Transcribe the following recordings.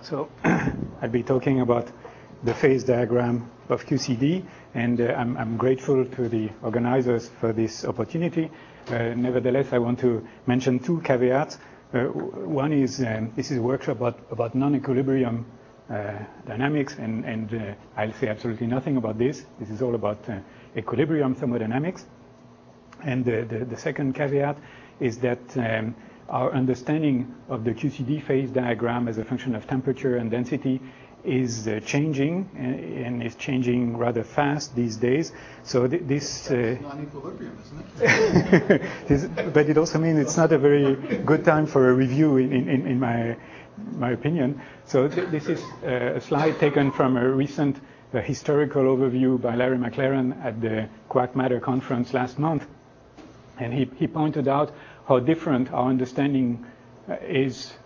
So I'll be talking about the phase diagram of QCD, and I'm grateful to the organizers for this opportunity. Nevertheless, I want to mention two caveats. One is this is a workshop about non-equilibrium dynamics, and I'll say absolutely nothing about this. This is all about equilibrium thermodynamics. And the second caveat is that our understanding of the QCD phase diagram as a function of temperature and density is changing, and is changing rather fast these days. So this non-equilibrium, isn't it? But it also means it's not a very good time for a review, in my opinion. So this is a slide taken from a recent historical overview by Larry McLaren at the Quark Matter conference last month, and he pointed out how different our understanding is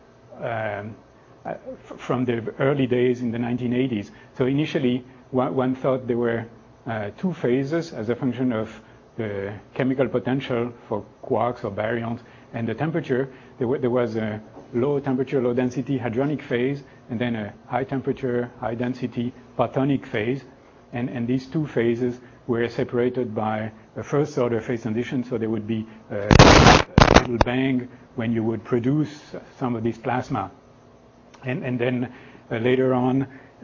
from the early days in the 1980s. So initially, one thought there were two phases as a function of the chemical potential for quarks or baryons and the temperature. There was a low temperature, low density hadronic phase, and then a high temperature, high density photonic phase. And these two phases were separated by a first order phase transition, so there would be a little bang when you would produce some of this plasma. And then later on,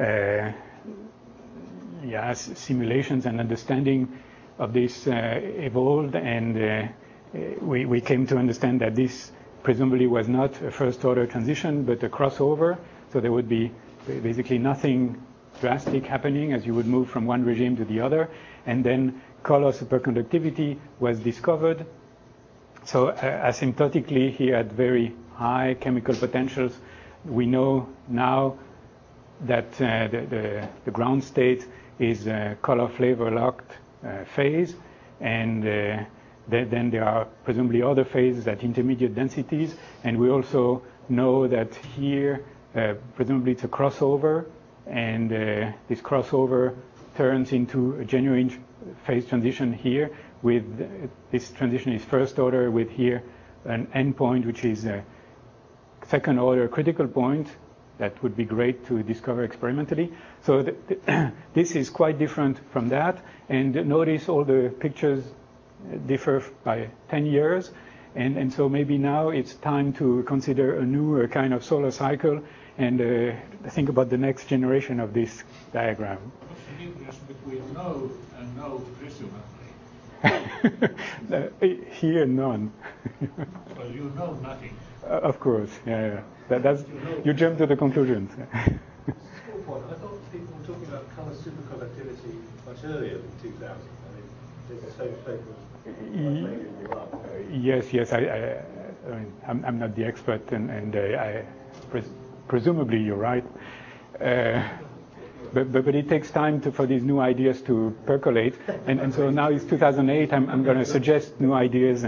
simulations and understanding of this evolved, and we came to understand that this presumably was not a first order transition, but a crossover. So there would be basically nothing drastic happening as you would move from one regime to the other. And then color superconductivity was discovered. So asymptotically, here at very high chemical potentials, we know now that the ground state is a color flavor locked phase, and then there are presumably other phases at intermediate densities, and we also know that here presumably it's a crossover, and this crossover turns into a genuine phase transition here. With this transition is first order, with here an endpoint which is a second order critical point that would be great to discover experimentally. So this is quite different from that, and notice all the pictures differ by 10 years, and so maybe now it's time to consider a new kind of solar cycle and think about the next generation of this diagram. What's the difference between no and no, presumably? Here, none. Well, you know nothing. Of course, yeah. That's you jump to the conclusions. Small point. I thought people were talking about colour superconductivity much earlier than 2000. I mean, there's the same statement. Yes. I mean, I'm not the expert, and presumably you're right. But it takes time for these new ideas to percolate, and so now it's 2008. I'm going to suggest new ideas,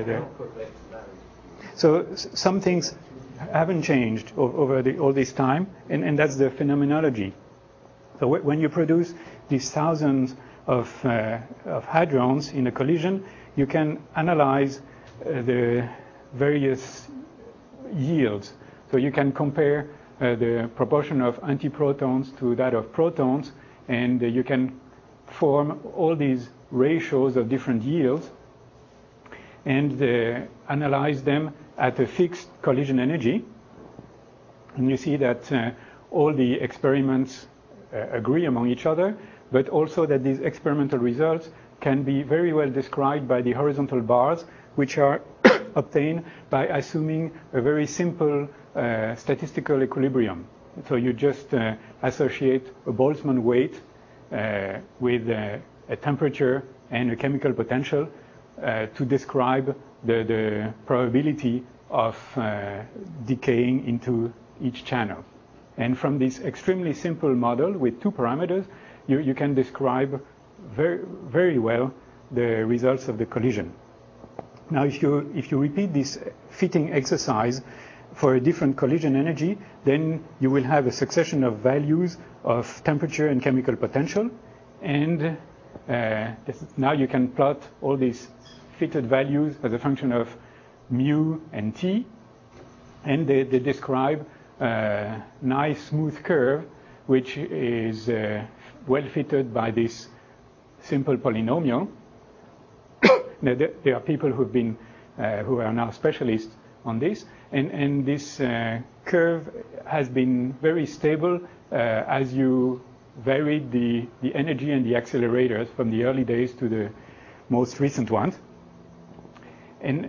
so some things haven't changed over all this time, and that's the phenomenology. So when you produce these thousands of hadrons in a collision, you can analyze the various yields. So you can compare the proportion of antiprotons to that of protons, and you can form all these ratios of different yields and analyze them at a fixed collision energy. And you see that all the experiments agree among each other, but also that these experimental results can be very well described by the horizontal bars, which are obtained by assuming a very simple statistical equilibrium. So you just associate a Boltzmann weight with a temperature and a chemical potential to describe the probability of decaying into each channel. And from this extremely simple model with two parameters, you can describe very, very well the results of the collision. Now, if you repeat this fitting exercise for a different collision energy, then you will have a succession of values of temperature and chemical potential, and now you can plot all these fitted values as a function of mu and t, and they describe nice smooth curve, which is well fitted by this simple polynomial. Now, there are people who are now specialists on this, and this curve has been very stable as you varied the energy and the accelerators from the early days to the most recent ones. And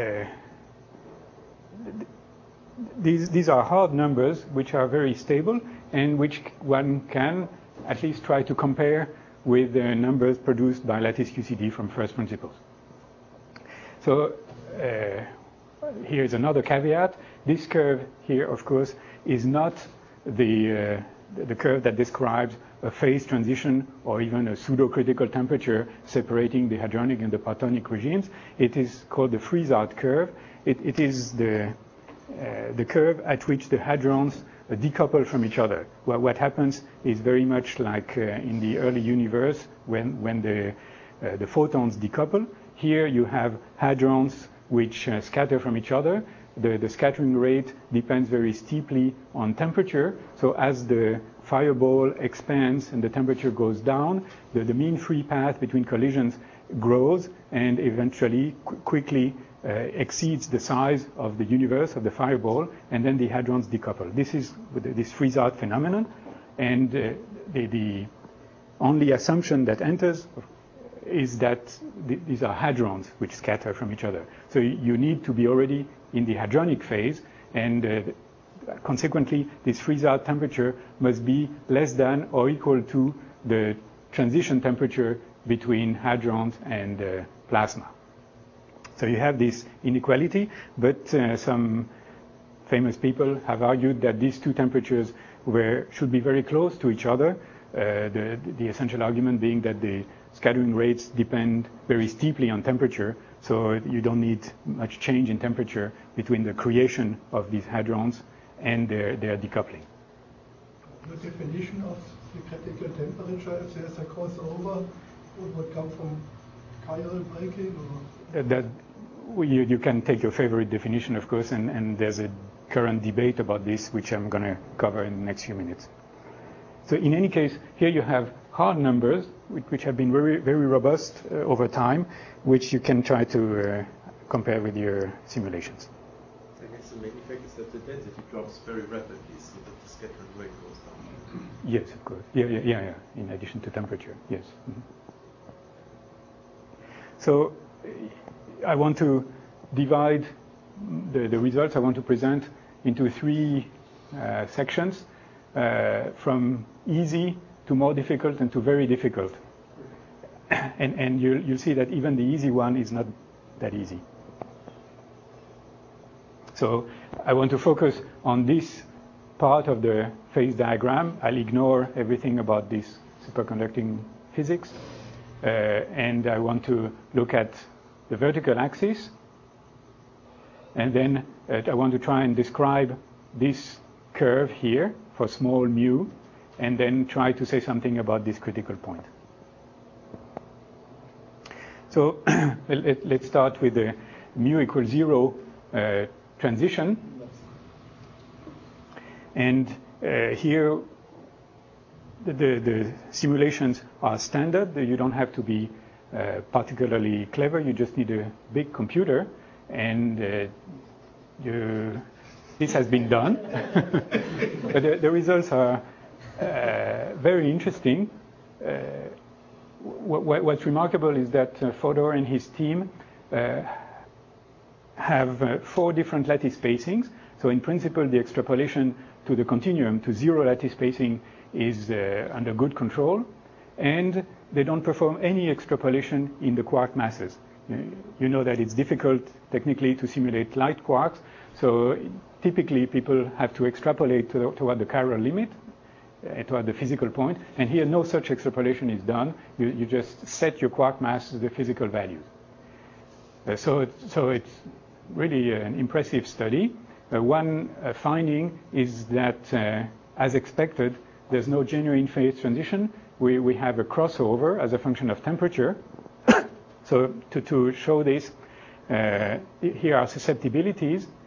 these are hard numbers which are very stable and which one can at least try to compare with the numbers produced by lattice QCD from first principles. So here's another caveat. This curve here, of course, is not the curve that describes a phase transition or even a pseudo-critical temperature separating the hadronic and the partonic regimes. It is called the Friesart curve. It is the curve at which the hadrons decouple from each other. Well, what happens is very much like in the early universe when the photons decouple. Here you have hadrons which scatter from each other. The scattering rate depends very steeply on temperature. So as the fireball expands and the temperature goes down, the mean free path between collisions grows and eventually quickly exceeds the size of the universe of the fireball, and then the hadrons decouple. This is this Friesart phenomenon, and the only assumption that enters is that these are hadrons which scatter from each other. So you need to be already in the hadronic phase, and consequently this Friesart temperature must be less than or equal to the transition temperature between hadrons and plasma. So you have this inequality, but some famous people have argued that these two temperatures should be very close to each other, the essential argument being that the scattering rates depend very steeply on temperature, so you don't need much change in temperature between the creation of these hadrons and their decoupling. The definition of the critical temperature, if there's a crossover, would come from chiral breaking? Or? You can take your favorite definition, of course, and there's a current debate about this, which I'm going to cover in the next few minutes. So in any case, here you have hard numbers, which have been very, very robust over time, which you can try to compare with your simulations. I guess the main effect is that the density drops very rapidly, so that the scattering rate goes down. Yes, of course. Yeah. In addition to temperature, yes. Mm-hmm. So I want to divide the results I want to present into three sections, from easy to more difficult and to very difficult. And you'll see that even the easy one is not that easy. So I want to focus on this part of the phase diagram. I'll ignore everything about this superconducting physics. And I want to look at the vertical axis. And then I want to try and describe this curve here for small mu, and then try to say something about this critical point. So let's start with the mu equals 0 transition. And here the simulations are standard. You don't have to be particularly clever. You just need a big computer, and this has been done. But the results are very interesting. What's remarkable is that Fodor and his team have 4 different lattice spacings. So in principle, the extrapolation to the continuum, to 0 lattice spacing, is under good control. And they don't perform any extrapolation in the quark masses. You know that it's difficult technically to simulate light quarks. So typically people have to extrapolate toward the chiral limit, toward the physical point. And here no such extrapolation is done. You just set your quark mass to the physical values. So it's really an impressive study. One finding is that, as expected, there's no genuine phase transition. We have a crossover as a function of temperature. So to show this, here are susceptibilities.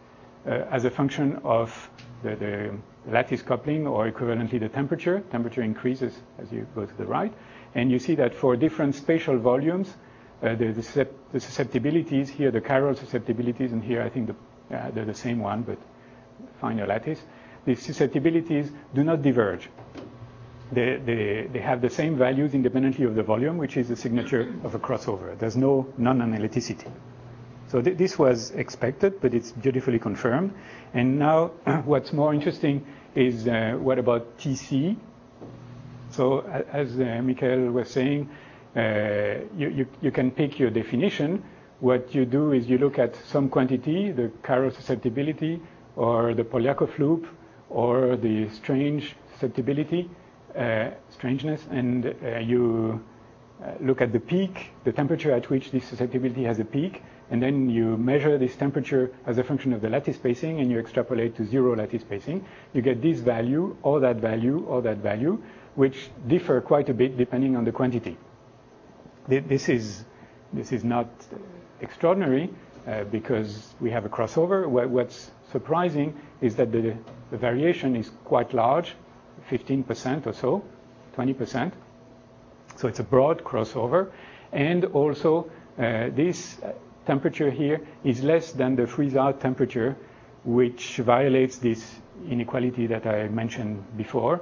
as a function of the lattice coupling, or equivalently the temperature. Temperature increases as you go to the right. And you see that for different spatial volumes, the susceptibilities, here the chiral susceptibilities, and here I think they're the same one, but finer lattice. The susceptibilities do not diverge. They have the same values independently of the volume, which is the signature of a crossover. There's no non-analyticity. So this was expected, but it's beautifully confirmed. And now what's more interesting is what about TC? So as Michael was saying, you can pick your definition. What you do is you look at some quantity, the chiral susceptibility, or the Polyakov loop, or the strange susceptibility, strangeness, and you look at the peak, the temperature at which this susceptibility has a peak, and then you measure this temperature as a function of the lattice spacing, and you extrapolate to 0 lattice spacing. You get this value, or that value, or that value, which differ quite a bit depending on the quantity. This is not extraordinary because we have a crossover. What's surprising is that the variation is quite large, 15% or so, 20%. So it's a broad crossover. And also this temperature here is less than the freeze-out temperature, which violates this inequality that I mentioned before.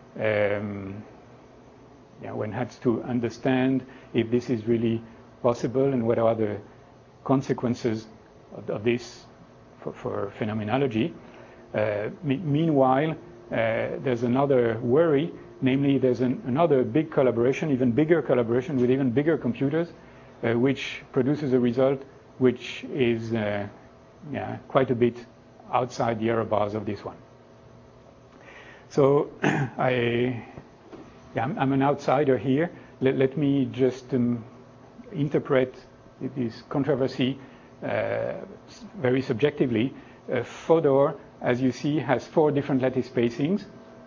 One has to understand if this is really possible and what are the consequences of this for phenomenology. Meanwhile, there's another worry, namely there's another big collaboration, even bigger collaboration with even bigger computers, which produces a result which is quite a bit outside the error bars of this one. So I'm an outsider here. Let me just interpret this controversy very subjectively. Fodor, as you see, has 4 different lattice spacings.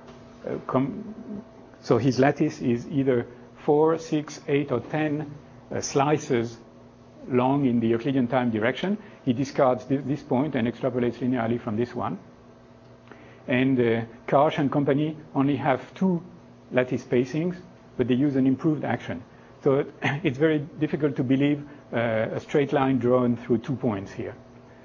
So his lattice is either 4, 6, 8, or 10 slices long in the Euclidean time direction. He discards this point and extrapolates linearly from this one. And Karsh and company only have 2 lattice spacings, but they use an improved action. So it's very difficult to believe a straight line drawn through 2 points here.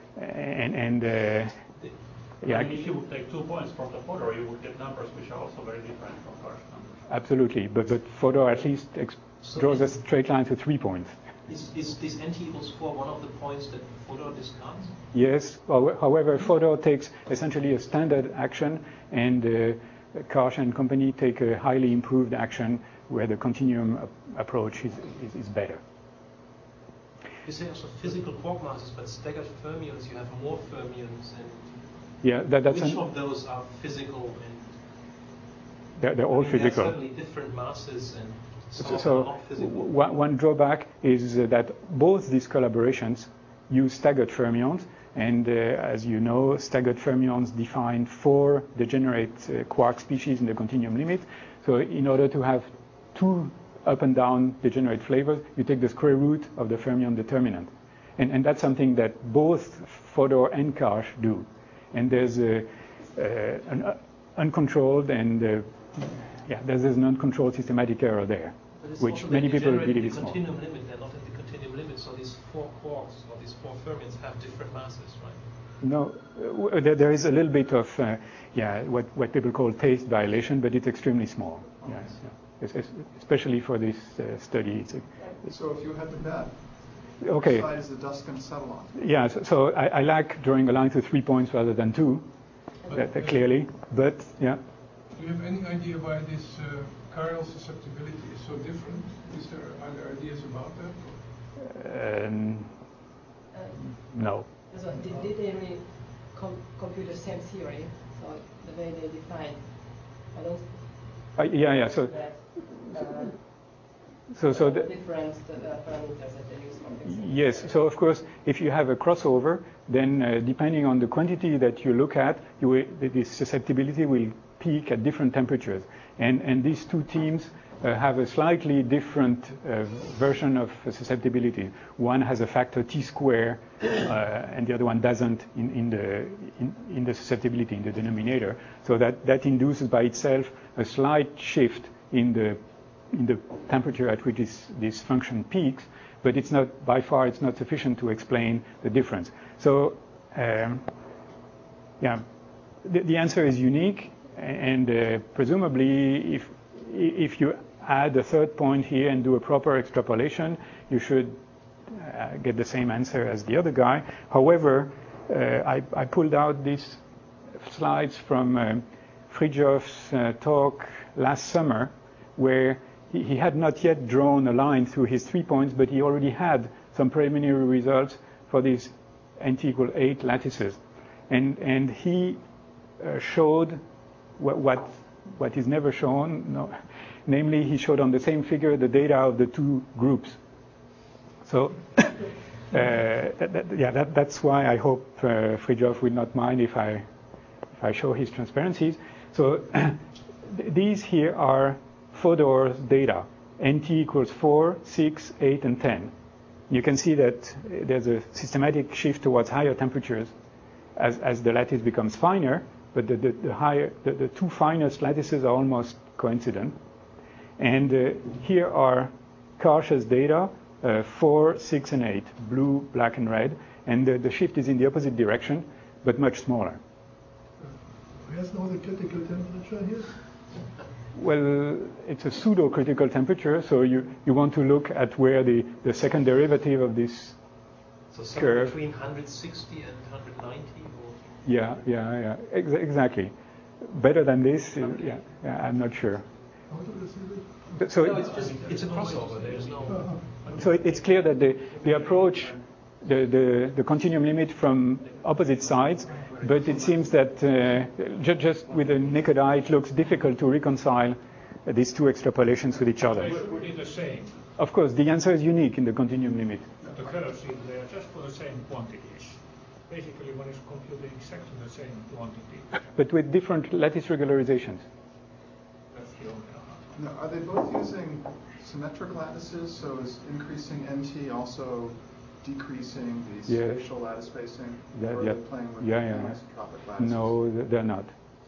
If you would take 2 points from the Fodor, you would get numbers which are also very different from Karsh numbers. Absolutely, but Fodor at least draws a straight line to 3 points. Is this n equals 4 one of the points that Fodor discards? Yes. However, Fodor takes essentially a standard action, and Karsh and company take a highly improved action where the continuum approach is better. You say also physical quark masses, but staggered fermions, you have more fermions, and which of those are physical? And they're all physical. There are certainly different masses, and so not physical. One drawback is that both these collaborations use staggered fermions, and as you know, staggered fermions define 4 degenerate quark species in the continuum limit. So in order to have 2 up and down degenerate flavors, you take the square root of the fermion determinant. And that's something that both Fodor and Karsh do. And there's an uncontrolled and there's an uncontrolled systematic error there, which many people believe is small. Continuum limit, they're not in the continuum limit, so these 4 quarks or these 4 fermions have different masses, right? No, there is a little bit of what people call taste violation, but it's extremely small. Yes, especially for this study. So if you had to bet, okay. which side is the dust going to settle on? Yeah, so I like drawing a line to 3 points rather than 2, clearly. But yeah. Do you have any idea why this chiral susceptibility is so different? Are there ideas about that? No. So did they really compute the same theory? So the way they define, I don't. So the different parameters that they use for this. Yes. So of course, if you have a crossover, then depending on the quantity that you look at, this susceptibility will peak at different temperatures. And these two teams have a slightly different version of susceptibility. One has a factor T square, and the other one doesn't in the susceptibility, in the denominator. So that induces by itself a slight shift in the temperature at which this function peaks, but it's not, by far, it's not sufficient to explain the difference. So, the answer is unique, and presumably, if you add a third point here and do a proper extrapolation, you should get the same answer as the other guy. However, I pulled out these slides from Fritjof's talk last summer, where he had not yet drawn a line through his 3 points, but he already had some preliminary results for these NT=8 lattices. And he showed what is never shown, namely he showed on the same figure the data of the two groups. So that's why I hope Fritjof will not mind if I show his transparencies. So these here are Fodor's data, NT=4, 6, 8, and 10. You can see that there's a systematic shift towards higher temperatures as the lattice becomes finer, but the two finest lattices are almost coincident. And here are Karsh's data, 4, 6, and 8, blue, black, and red. And the shift is in the opposite direction, but much smaller. Where's now the critical temperature here? Well, it's a pseudo-critical temperature, so you want to look at where the second derivative of this curve. Between 160 and 190? Or? Yeah, exactly. Better than this, I'm not sure. How do you see this? So it's a crossover. There's no. So it's clear that the approach, the continuum limit from opposite sides, but it seems that just with the naked eye, it looks difficult to reconcile these two extrapolations with each other. Would it be the same? Of course, the answer is unique in the continuum limit. The curves in there just for the same quantities. Basically, one is computing exactly the same quantity. But with different lattice regularizations. That's the only. Now, are they both using symmetric lattices? So is increasing NT also decreasing the spatial lattice spacing? Or are they playing with anisotropic lattices? No, they're not.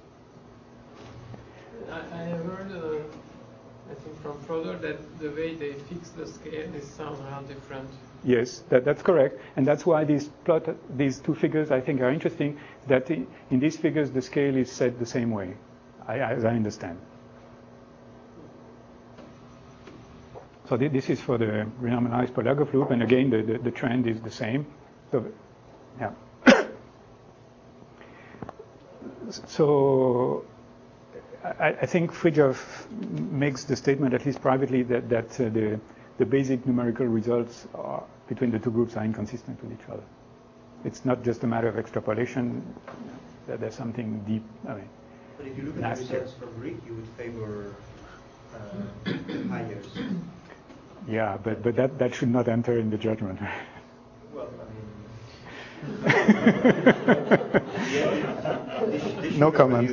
I have heard, I think from Fodor, that the way they fix the scale is somehow different. Yes, that's correct. And that's why these two figures, I think, are interesting, that in these figures, the scale is set the same way, as I understand. So this is for the renormalized Polyakov loop, and again, the trend is the same. So, yeah. So I think Fritjof makes the statement, at least privately, that the basic numerical results between the two groups are inconsistent with each other. It's not just a matter of extrapolation, that there's something deep. I mean, but if you look at the results from Rick, you would favor higher. Yeah, but that should not enter in the judgment. Well, I mean, no comment.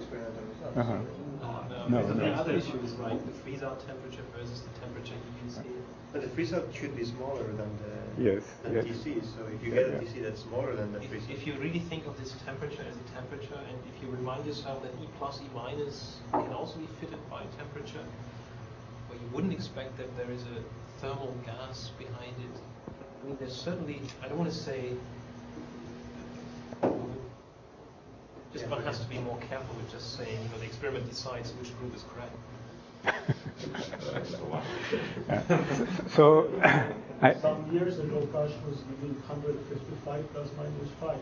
No. The other issue is like the freeze-out temperature versus the temperature you see. But the freeze-out should be smaller than TC. So if you get a TC that's smaller than the freeze-out. If you really think of this temperature as a temperature, and if you remind yourself that E plus, E minus can also be fitted by temperature, well, you wouldn't expect that there is a thermal gas behind it. I mean, there's certainly, I don't want to say, just one has to be more careful with just saying, the experiment decides which group is correct. So, some years ago, Karsh was giving 155 plus minus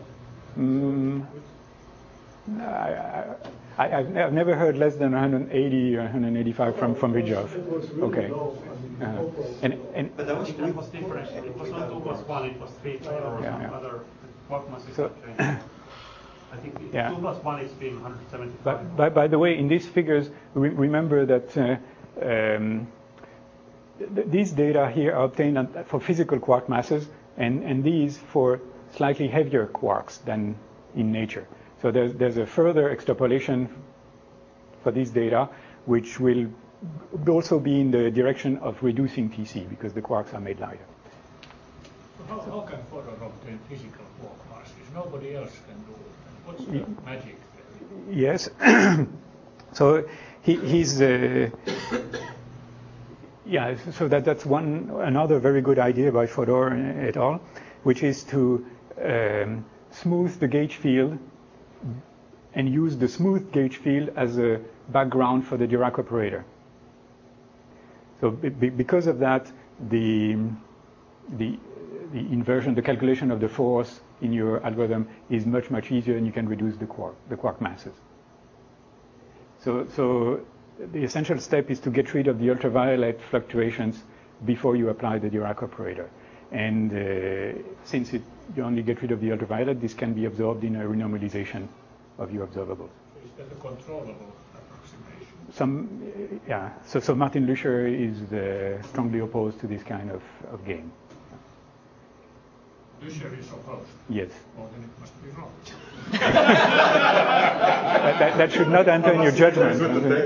5. I've never heard less than 180 or 185 from Fritjof. It was really okay. Low. But that was different. It was not 2 plus 1, it was 3 or some other Quark-mass change. I think 2 plus 1 is being 175. But by the way, in these figures, remember that these data here are obtained for physical quark masses, and these for slightly heavier quarks than in nature. So there's a further extrapolation for this data, which will also be in the direction of reducing TC because the quarks are made lighter. How can Fodor obtain physical quark masses? Nobody else can do it. What's the magic there? Yes. So he's so that's another very good idea by Fodor et al., which is to smooth the gauge field and use the smooth gauge field as a background for the Dirac operator. So because of that, the inversion, the calculation of the force in your algorithm is much easier, and you can reduce the quark masses. So the essential step is to get rid of the ultraviolet fluctuations before you apply the Dirac operator. And since you only get rid of the ultraviolet, this can be absorbed in a renormalization of your observables. Is that a controllable approximation? So Martin Lüscher is strongly opposed to this kind of game. Lüscher is opposed? Yes. Well, then it must be wrong. that should not enter in your judgment.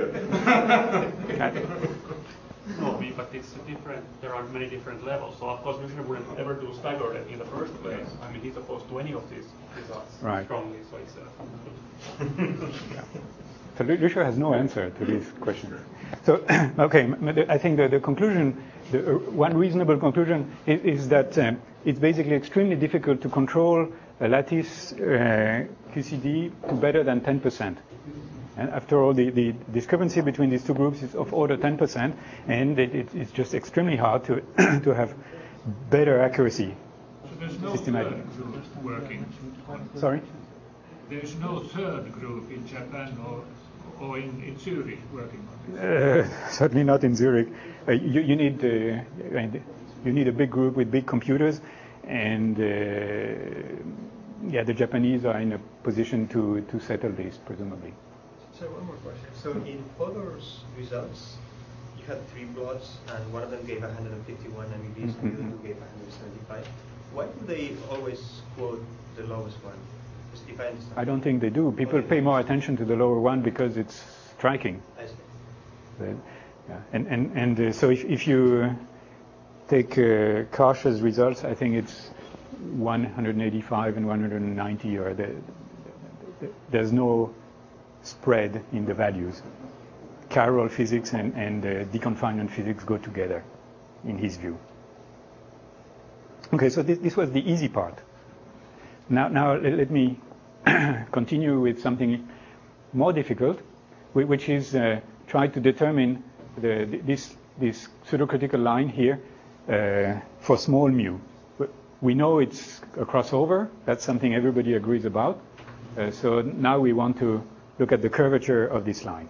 No, but it's different. There are many different levels. So of course, Lüscher wouldn't ever do staggered in the first place. I mean, he's opposed to any of these results strongly. So it's. So Lüscher has no answer to this question. So okay, I think the conclusion, one reasonable conclusion is that it's basically extremely difficult to control a lattice QCD to better than 10%. And after all, the discrepancy between these two groups is of order 10%, and it's just extremely hard to to have better accuracy. So there's no third group working on. Sorry? There's no third group in Japan or in Zurich working on this? Certainly not in Zurich. You need a big group with big computers, and the Japanese are in a position to settle this, presumably. So one more question. So in Fodor's results, you had 3 plots, and one of them gave 151 MeVs, and the other 2 gave 175. Why do they always quote the lowest one? If I understand. I don't think they do. People pay more attention to the lower one because it's striking. I see. So if you take Karsh's results, I think it's 185 and 190, or there's no spread in the values. Chiral physics and deconfinement physics go together, in his view. Okay, so this was the easy part. Now let me continue with something more difficult, which is try to determine this pseudocritical line here for small mu. We know it's a crossover. That's something everybody agrees about. So now we want to look at the curvature of this line.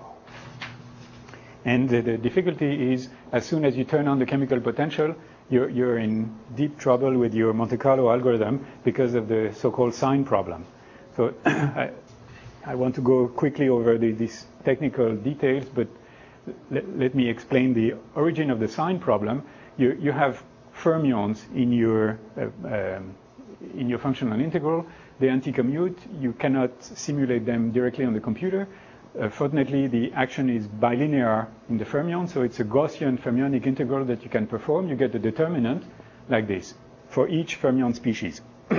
And the difficulty is, as soon as you turn on the chemical potential, you're in deep trouble with your Monte Carlo algorithm because of the so-called sign problem. So I want to go quickly over these technical details, but let me explain the origin of the sign problem. You have fermions in your functional integral. They anti-commute. You cannot simulate them directly on the computer. Fortunately, the action is bilinear in the fermion, so it's a Gaussian fermionic integral that you can perform. You get the determinant like this for each fermion species.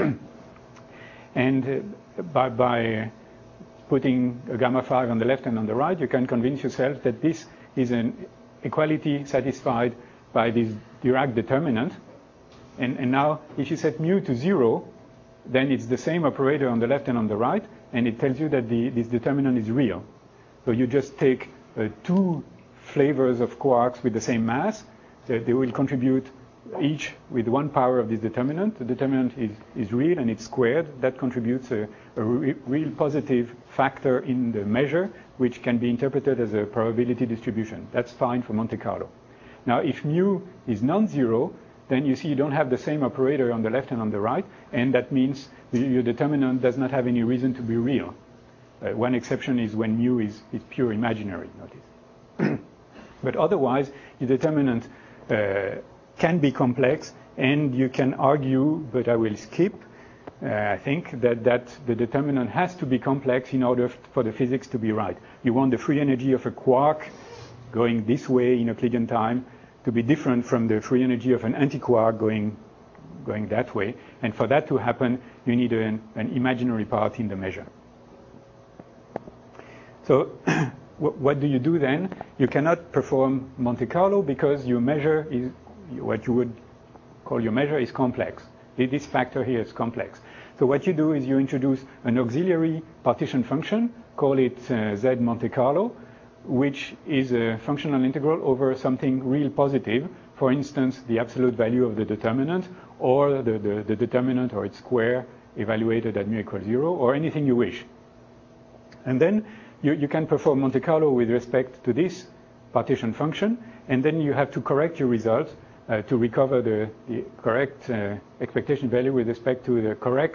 And by putting a gamma 5 on the left and on the right, you can convince yourself that this is an equality satisfied by this Dirac determinant. And now, if you set mu to 0, then it's the same operator on the left and on the right, and it tells you that this determinant is real. So you just take 2 flavors of quarks with the same mass. They will contribute each with 1 power of this determinant. The determinant is real and it's squared. That contributes a real positive factor in the measure, which can be interpreted as a probability distribution. That's fine for Monte Carlo. Now, if mu is non-zero, then you see you don't have the same operator on the left and on the right, and that means your determinant does not have any reason to be real. One exception is when mu is pure imaginary, notice. But otherwise, your determinant can be complex, and you can argue, but I will skip, I think that the determinant has to be complex in order for the physics to be right. You want the free energy of a quark going this way in Euclidean time to be different from the free energy of an antiquark going that way. And for that to happen, you need an imaginary part in the measure. So what do you do then? You cannot perform Monte Carlo because your measure is, what you would call your measure is complex. This factor here is complex. So what you do is you introduce an auxiliary partition function, call it Z Monte Carlo, which is a functional integral over something real positive, for instance, the absolute value of the determinant, or the determinant or its square evaluated at mu equals 0, or anything you wish. And then you can perform Monte Carlo with respect to this partition function, and then you have to correct your results to recover the correct expectation value with respect to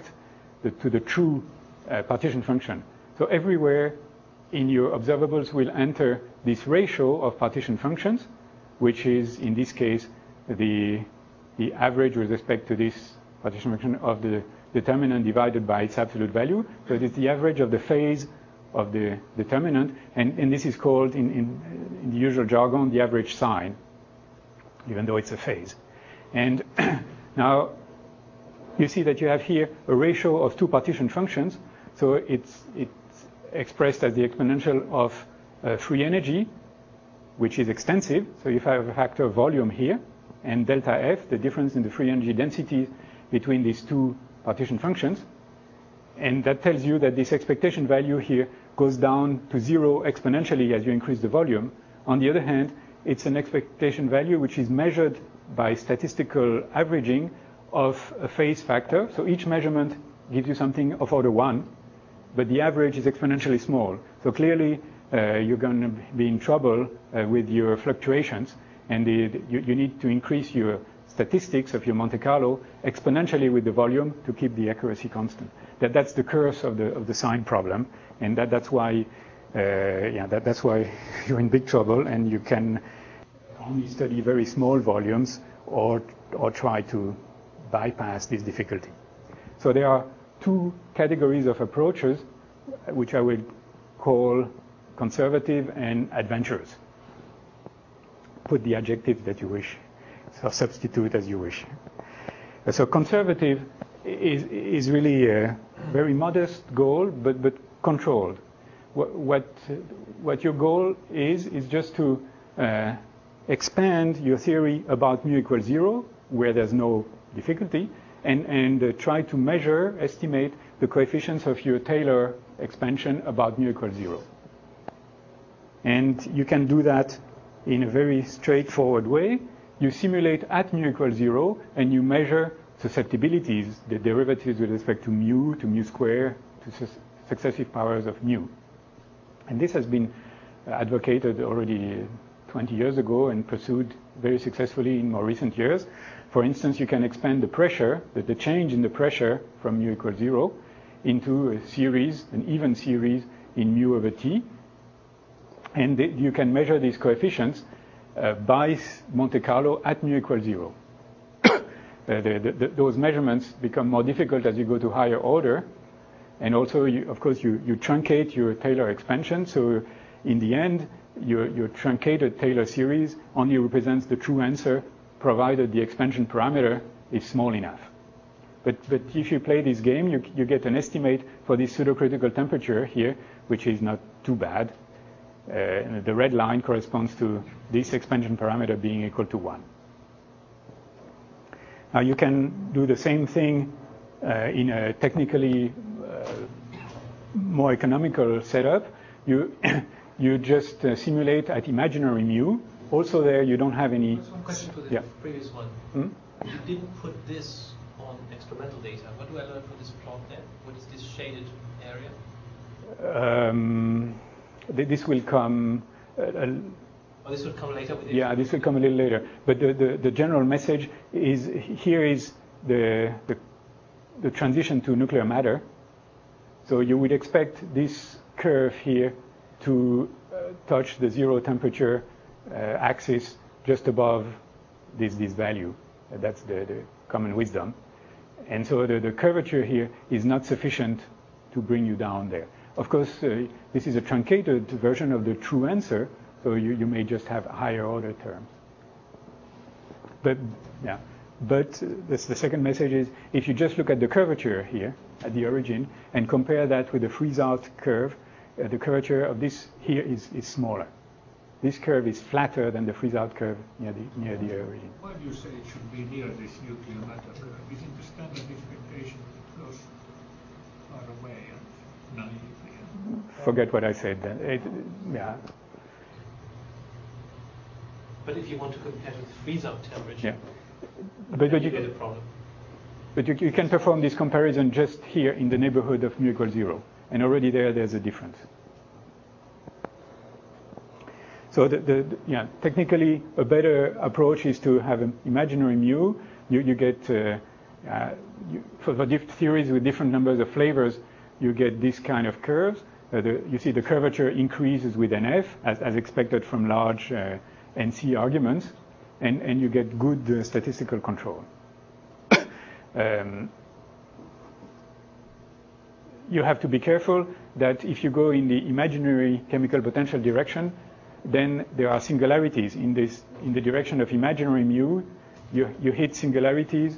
the true partition function. So everywhere in your observables will enter this ratio of partition functions, which is in this case the average with respect to this partition function of the determinant divided by its absolute value. So it is the average of the phase of the determinant, and this is called in the usual jargon the average sign, even though it's a phase. And now you see that you have here a ratio of two partition functions. So it's expressed as the exponential of free energy, which is extensive. So you have a factor of volume here, and delta F, the difference in the free energy density between these two partition functions. And that tells you that this expectation value here goes down to 0 exponentially as you increase the volume. On the other hand, it's an expectation value which is measured by statistical averaging of a phase factor. So each measurement gives you something of order 1, but the average is exponentially small. So clearly you're going to be in trouble with your fluctuations, and you need to increase your statistics of your Monte Carlo exponentially with the volume to keep the accuracy constant. That's the curse of the sign problem, and that's why that's why you're in big trouble, and you can only study very small volumes or try to bypass this difficulty. So there are two categories of approaches which I will call conservative and adventurous. Put the adjective that you wish, so substitute as you wish. So conservative is really a very modest goal, but controlled. What your goal is just to expand your theory about mu equals 0, where there's no difficulty, and try to estimate the coefficients of your Taylor expansion about mu equals 0. And you can do that in a very straightforward way. You simulate at mu equals 0, and you measure susceptibilities, the derivatives with respect to mu square, to successive powers of mu. And this has been advocated already 20 years ago and pursued very successfully in more recent years. For instance, you can expand the pressure, the change in the pressure from mu equals 0 into a series, an even series in mu over t. And you can measure these coefficients by Monte Carlo at mu equals 0. Those measurements become more difficult as you go to higher order. And also, of course, you truncate your Taylor expansion. So in the end, your truncated Taylor series only represents the true answer, provided the expansion parameter is small enough. But if you play this game, you get an estimate for this pseudocritical temperature here, which is not too bad. The red line corresponds to this expansion parameter being equal to 1. Now you can do the same thing in a technically more economical setup. You just simulate at imaginary mu. Also there you don't have any... One question to the previous one. You didn't put this on experimental data. What do I learn from this plot then? What is this shaded area? This will come... this will come later? This will come a little later. But the general message is, here is the transition to nuclear matter. So you would expect this curve here to touch the 0 temperature axis just above this value. That's the common wisdom. And so the curvature here is not sufficient to bring you down there. Of course, this is a truncated version of the true answer, so you may just have higher order terms. But the second message is, if you just look at the curvature here at the origin and compare that with the freeze-out curve, the curvature of this here is smaller. This curve is flatter than the freeze-out curve near the origin. Why do you say it should be near this nuclear matter curve? Is it the standard expectation that goes far away and naively? Forget what I said then. Yeah. But if you want to compare with freeze-out temperature, but you get a problem. But you can perform this comparison just here in the neighborhood of mu equals 0. And already there's a difference. So technically a better approach is to have an imaginary mu. You get, for theories with different numbers of flavors, you get this kind of curves. You see the curvature increases with NF, as expected from large NC arguments, and you get good statistical control. You have to be careful that if you go in the imaginary chemical potential direction, then there are singularities in the direction of imaginary mu. You hit singularities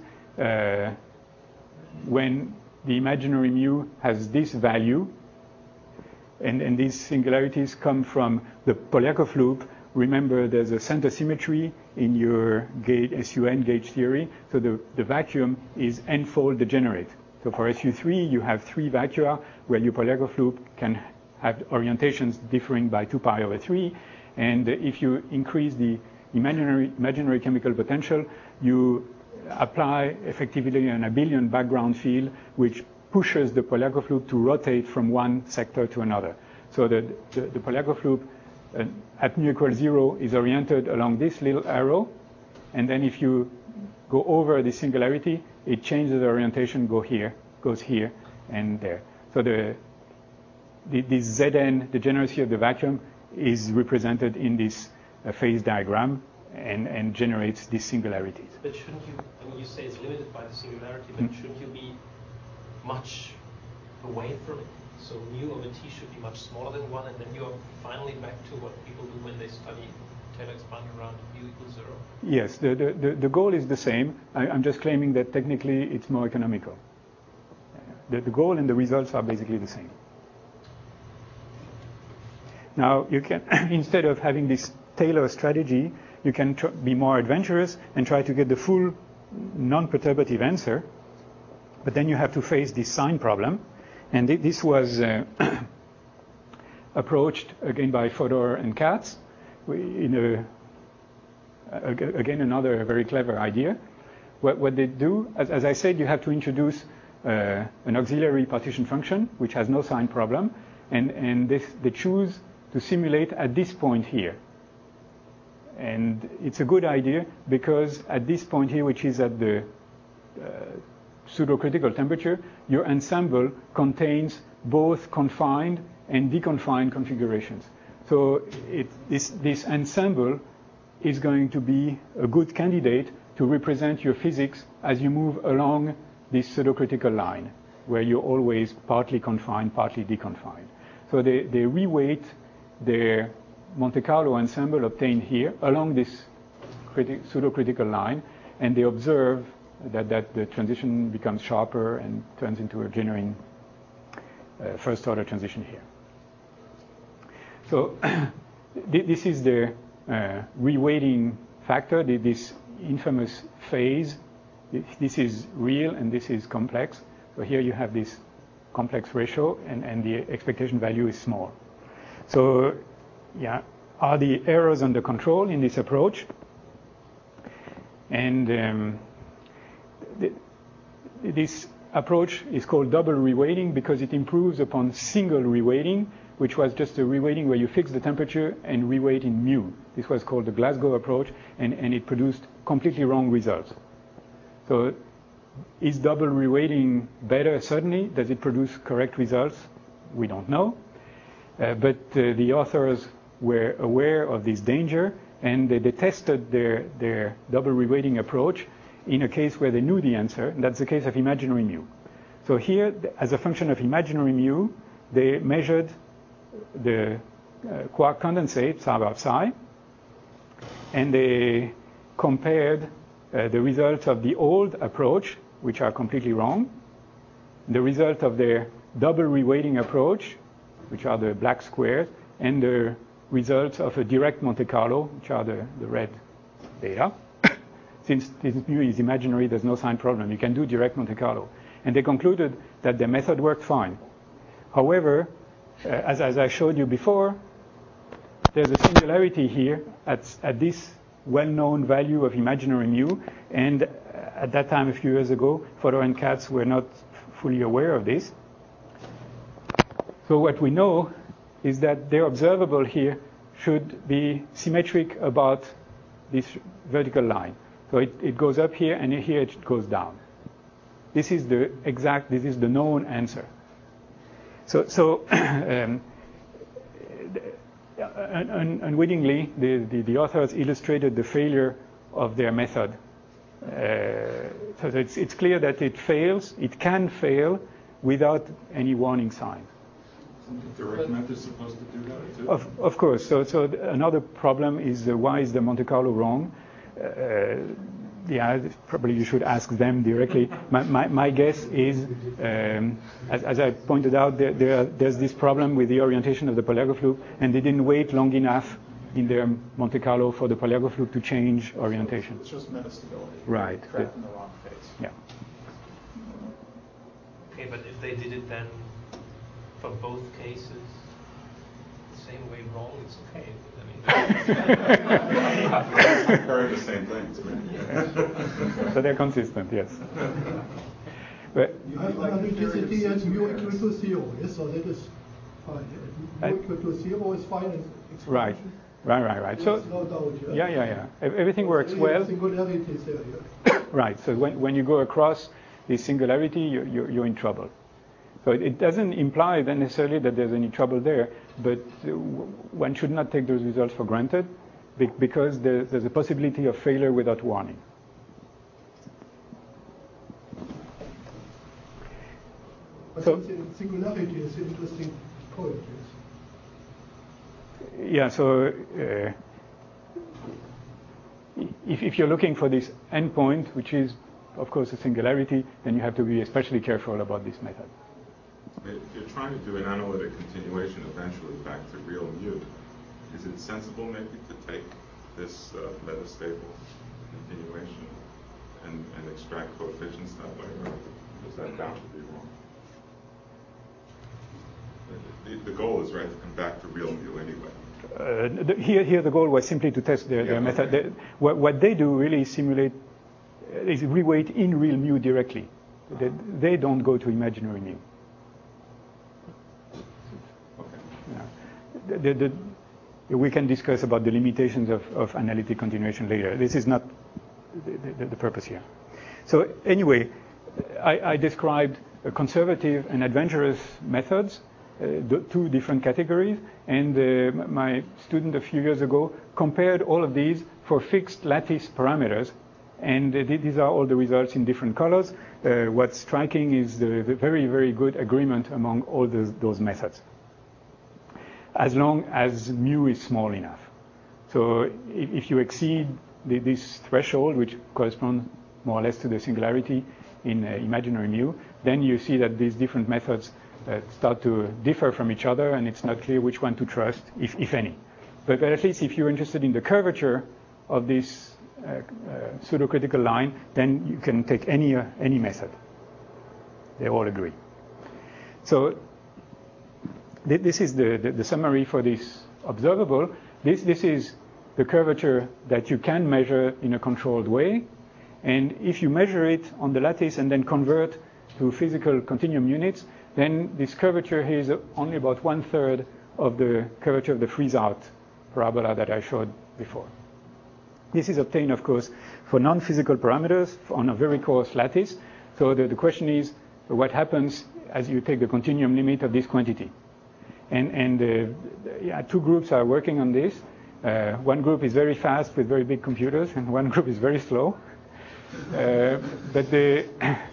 when the imaginary mu has this value, and these singularities come from the Polyakov loop. Remember, there's a center symmetry in your SUN gauge theory, so the vacuum is n-fold degenerate. So for SU3, you have 3 vacua where your Polyakov loop can have orientations differing by 2 pi over 3. And if you increase the imaginary chemical potential, you apply effectively an abelian background field, which pushes the Polyakov loop to rotate from one sector to another. So the Polyakov loop at mu equals 0 is oriented along this little arrow. And then if you go over the singularity, it changes the orientation, goes here and there. So this Zn degeneracy of the vacuum is represented in this phase diagram and generates these singularities. But shouldn't you, I mean, you say it's limited by the singularity, but shouldn't you be much away from it? So mu over t should be much smaller than 1, and then you're finally back to what people do when they study Taylor expansion around mu equals 0. Yes, the goal is the same. I'm just claiming that technically it's more economical. The goal and the results are basically the same. Now, you can, instead of having this Taylor strategy, you can be more adventurous and try to get the full non-perturbative answer, but then you have to face this sign problem. And this was approached again by Fodor and Katz in again another very clever idea. What they do, as I said, you have to introduce an auxiliary partition function which has no sign problem, and they choose to simulate at this point here. And it's a good idea because at this point here, which is at the pseudo-critical temperature, your ensemble contains both confined and deconfined configurations. So this ensemble is going to be a good candidate to represent your physics as you move along this pseudo-critical line, where you're always partly confined, partly deconfined. So they reweight their Monte Carlo ensemble obtained here along this pseudo-critical line, and they observe that the transition becomes sharper and turns into a genuine first-order transition here. So this is the reweighting factor, this infamous phase. This is real and this is complex. So here you have this complex ratio and the expectation value is small. So yeah, are the errors under control in this approach? And this approach is called double reweighting because it improves upon single reweighting, which was just a reweighting where you fix the temperature and reweight in mu. This was called the Glasgow approach, and it produced completely wrong results. So is double reweighting better? Certainly. Does it produce correct results? We don't know. But the authors were aware of this danger, and they tested their double reweighting approach in a case where they knew the answer, and that's the case of imaginary mu. So here, as a function of imaginary mu, they measured the quark condensate, psi bar psi, and they compared the results of the old approach, which are completely wrong, the result of their double reweighting approach, which are the black squares, and the results of a direct Monte Carlo, which are the red data. Since this mu is imaginary, there's no sign problem. You can do direct Monte Carlo. And they concluded that their method worked fine. However, as I showed you before, there's a singularity here at this well-known value of imaginary mu, and at that time, a few years ago, Fodor and Katz were not fully aware of this. So what we know is that their observable here should be symmetric about this vertical line. So it goes up here, and here it goes down. This is the known answer. So unwittingly, the authors illustrated the failure of their method. So it's clear that it fails. It can fail without any warning sign. Isn't the direct method supposed to do that too? Of course. So another problem is why is the Monte Carlo wrong? Probably you should ask them directly. My guess is, as I pointed out, there's this problem with the orientation of the Palergo fluke, and they didn't wait long enough in their Monte Carlo for the Palergo fluke to change orientation. It's just metastability. Right. Trapped in the wrong phase. Yeah. Okay, but if they did it then for both cases the same way wrong, it's okay. Compare the same things. So they're consistent, yes. But you have analyticity as mu equal to 0, yes, so that is fine. Mu equal to 0 is fine. Right. So no doubt, yeah. Everything works well. Singularities there, yeah. Right. So when you go across this singularity, you're in trouble. So it doesn't imply then necessarily that there's any trouble there, but one should not take those results for granted because there's a possibility of failure without warning. But so singularity is an interesting point. Yeah. So if you're looking for this endpoint, which is of course a singularity, then you have to be especially careful about this method. You're trying to do an analytic continuation eventually back to real mu. Is it sensible maybe to take this metastable continuation and extract coefficients that way, or is that bound to be wrong? The goal is, right, to come back to real mu anyway. Here the goal was simply to test their method. Okay. What they do really is reweight in real mu directly. They don't go to imaginary mu. We can discuss about the limitations of analytic continuation later. This is not the purpose here. So anyway, I described conservative and adventurous methods, two different categories, and my student a few years ago compared all of these for fixed lattice parameters, and these are all the results in different colors. What's striking is the very, very good agreement among all those methods, as long as mu is small enough. So if you exceed this threshold, which corresponds more or less to the singularity in imaginary mu, then you see that these different methods start to differ from each other, and it's not clear which one to trust, if any. But at least if you're interested in the curvature of this pseudo-critical line, then you can take any method. They all agree. So this is the summary for this observable. This is the curvature that you can measure in a controlled way. And if you measure it on the lattice and then convert to physical continuum units, then this curvature here is only about 1/3 of the curvature of the freeze-out parabola that I showed before. This is obtained, of course, for non-physical parameters on a very coarse lattice. So the question is, what happens as you take the continuum limit of this quantity? And two groups are working on this. One group is very fast with very big computers, and one group is very slow. But the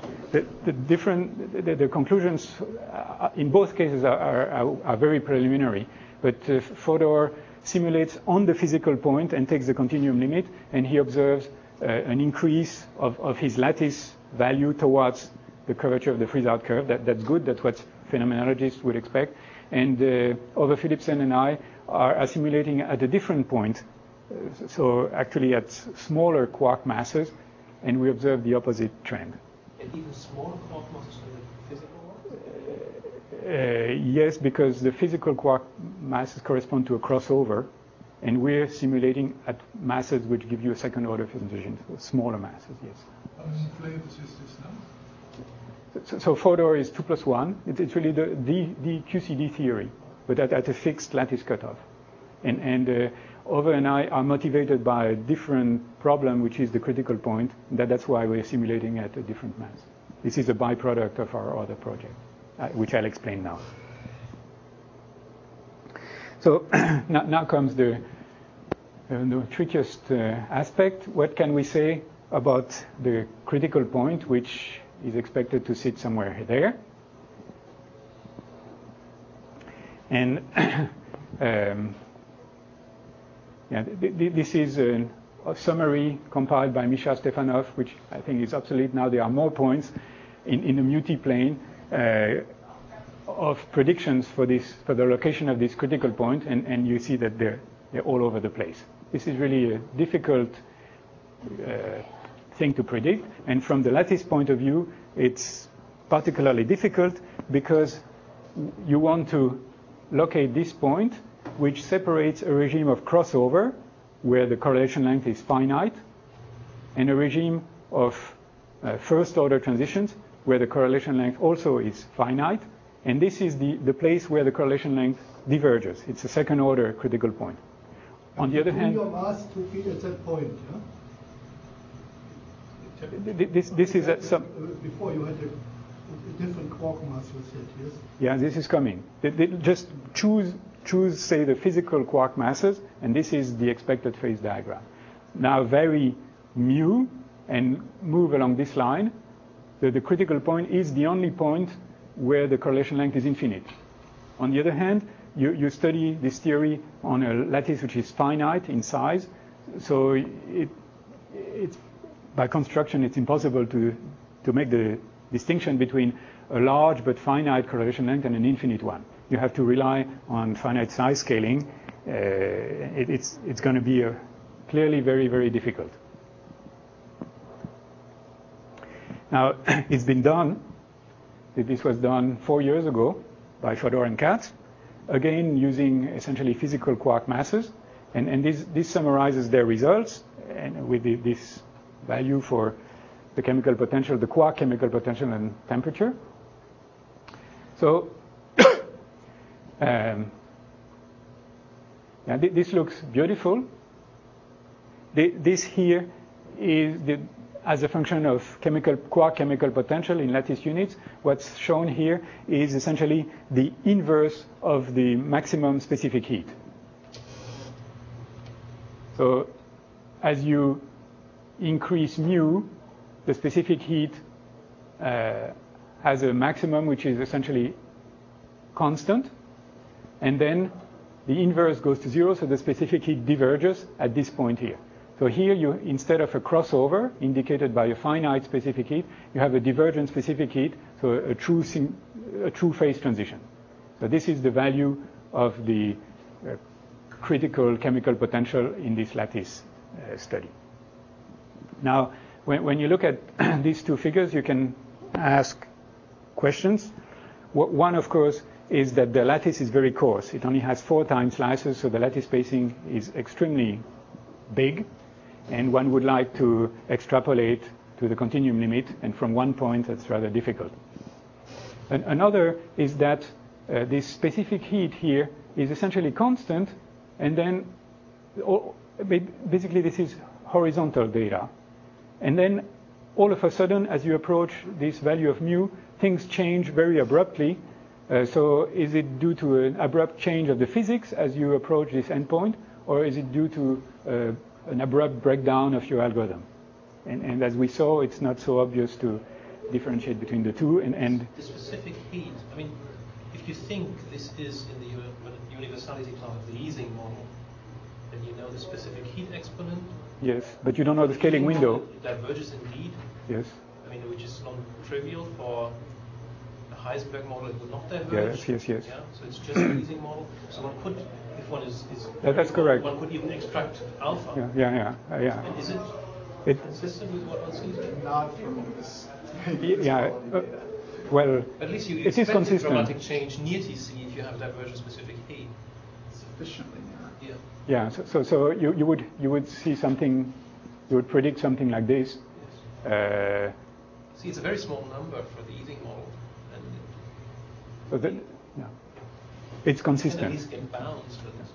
conclusions in both cases are very preliminary. But Fodor simulates on the physical point and takes the continuum limit, and he observes an increase of his lattice value towards the curvature of the freeze-out curve. That's good. That's what phenomenologists would expect. And Ove Philipsen and I are simulating at a different point, so actually at smaller quark masses, and we observe the opposite trend. And even smaller quark masses than the physical ones? Yes, because the physical quark masses correspond to a crossover, and we're simulating at masses which give you a second order transition, so smaller masses, yes. How many flavors is this now? So Fodor is 2 + 1. It's really the QCD theory, but at a fixed lattice cutoff. And Ove and I are motivated by a different problem, which is the critical point. That's why we're simulating at a different mass. This is a byproduct of our other project, which I'll explain now. So now comes the trickiest aspect. What can we say about the critical point, which is expected to sit somewhere there? And this is a summary compiled by Misha Stefanov, which I think is obsolete now. There are more points in the multi-plane of predictions for the location of this critical point, and you see that they're all over the place. This is really a difficult thing to predict, and from the lattice point of view, it's particularly difficult because you want to locate this point which separates a regime of crossover where the correlation length is finite and a regime of first order transitions where the correlation length also is finite, and this is the place where the correlation length diverges. It's a second order critical point. On the other hand, your mass to be at that point, yeah? This is at some. Before you had a different quark mass, you said, yes? Yeah, this is coming. They just choose, say, the physical quark masses, and this is the expected phase diagram. Now vary mu and move along this line. The critical point is the only point where the correlation length is infinite. On the other hand, you study this theory on a lattice which is finite in size, so it's by construction it's impossible to make the distinction between a large but finite correlation length and an infinite one. You have to rely on finite size scaling. It's going to be clearly very, very difficult. Now, it's been done. This was done 4 years ago by Fodor and Katz, again using essentially physical quark masses. And this summarizes their results and with this value for the chemical potential, the quark chemical potential and temperature. So this looks beautiful. This here is as a function of quark chemical potential in lattice units. What's shown here is essentially the inverse of the maximum specific heat. So as you increase mu, the specific heat has a maximum which is essentially constant, and then the inverse goes to 0, so the specific heat diverges at this point here. So here, instead of a crossover indicated by a finite specific heat, you have a divergent specific heat, so a true phase transition. So this is the value of the critical chemical potential in this lattice study. Now, when you look at these two figures, you can ask questions. One, of course, is that the lattice is very coarse. It only has 4 time slices, so the lattice spacing is extremely big, and one would like to extrapolate to the continuum limit, and from one point that's rather difficult. Another is that this specific heat here is essentially constant, and then basically this is horizontal data. And then all of a sudden, as you approach this value of mu, things change very abruptly. So is it due to an abrupt change of the physics as you approach this endpoint, or is it due to an abrupt breakdown of your algorithm? And as we saw, it's not so obvious to differentiate between the two. And the specific heat, I mean, if you think this is in the universality class of the Ising model, then you know the specific heat exponent. Yes, but you don't know the scaling window. It diverges indeed. Yes. I mean, which is non-trivial for the Heisenberg model. It would not diverge. Yes. Yeah. So it's just the Ising model. So one could, if one is that's correct. One could even extract alpha. Yeah. And is it consistent with what one sees? Not from this. Well, at least you it is consistent. Dramatic change near TC if you have divergence-specific heat. Sufficiently near. Yeah. So you would see something. You would predict something like this. Yes. See, it's a very small number for the Ising model, and it's consistent. At least get bounds for this.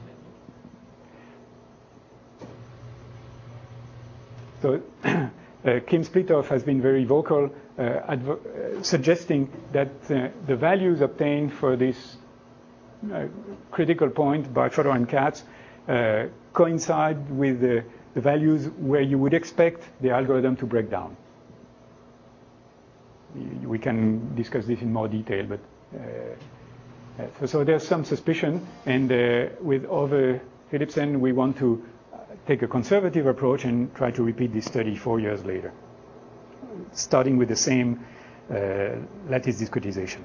So Kim Splithoff has been very vocal, suggesting that the values obtained for this critical point by Fodor and Katz coincide with the values where you would expect the algorithm to break down. We can discuss this in more detail, but so there's some suspicion, and with Ove Philipsen, we want to take a conservative approach and try to repeat this study 4 years later, starting with the same lattice discretization.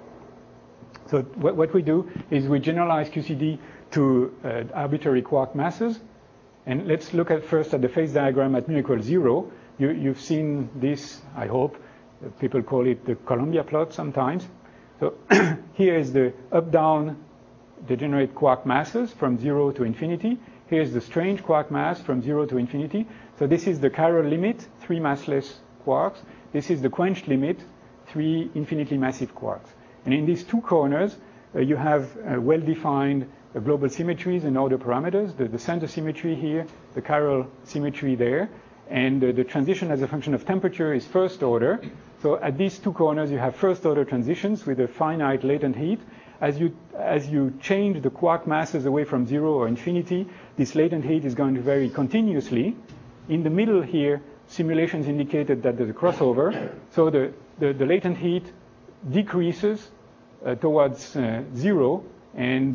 So what we do is we generalize QCD to arbitrary quark masses, and let's look first at the phase diagram at mu equals 0. You've seen this, I hope. People call it the Columbia plot sometimes. So here is the up-down degenerate quark masses from 0 to infinity. Here's the strange quark mass from 0 to infinity. So this is the chiral limit, 3 massless quarks. This is the quenched limit, 3 infinitely massive quarks. And in these two corners, you have well-defined global symmetries and order parameters, the center symmetry here, the chiral symmetry there, and the transition as a function of temperature is first order. So at these two corners, you have first order transitions with a finite latent heat. As you change the quark masses away from 0 or infinity, this latent heat is going to vary continuously. In the middle here, simulations indicated that there's a crossover. So the latent heat decreases towards 0, and